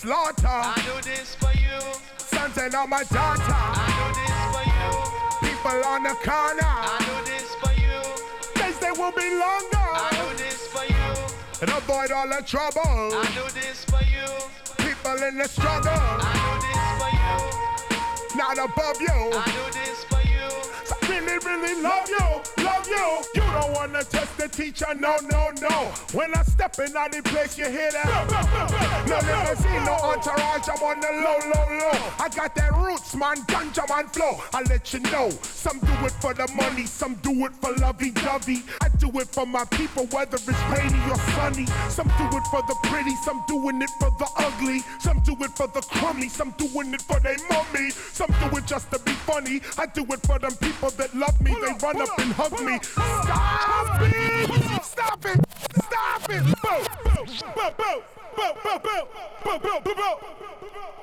slaughter. I do this for you. Sons and all my daughter. I do this for you. People on the corner. I do this for you. Days they will be longer. I do this for you. And avoid all the trouble. I do this for you. People in the struggle. I do this for you. Not above you. I do this for you. So I really, really love you, love you. You don't wanna test the teacher, no, no, no. When I step in out the place, you hear that? No limousine, no entourage, I'm on the low, low, low. I got that roots, man, ganja man flow. I'll let you know. Some do it for the money, some do it for lovey-dovey. I do it for my people, whether it's rainy or sunny. Some do it for the pretty, some doing it for the ugly. Some do it for the crummy, some doing it for their mommy. Some do it just to be funny. I do it for them people that love me. They run up and hug me. Stop it! Stop it! Stop it! Boom! Boom! Boom! Boom! Boom! Boom! Boom! Boom! Boom! Boom!